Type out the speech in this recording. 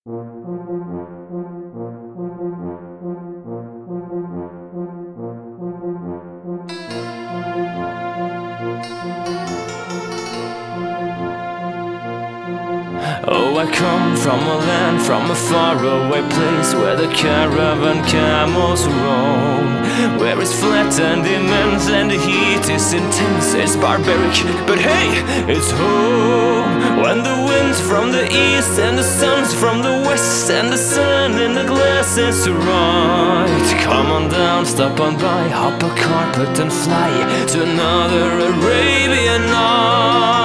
Oh, I come from a land, from a faraway place where the caravan camels roam, where it's flat and immense and the heat is intense. It's barbaric, but hey, it's home. When the wind's from the east and the sun's from the west and the sun in the glass is right. Come on down, stop on by, hop a carpet and fly to another Arabian night.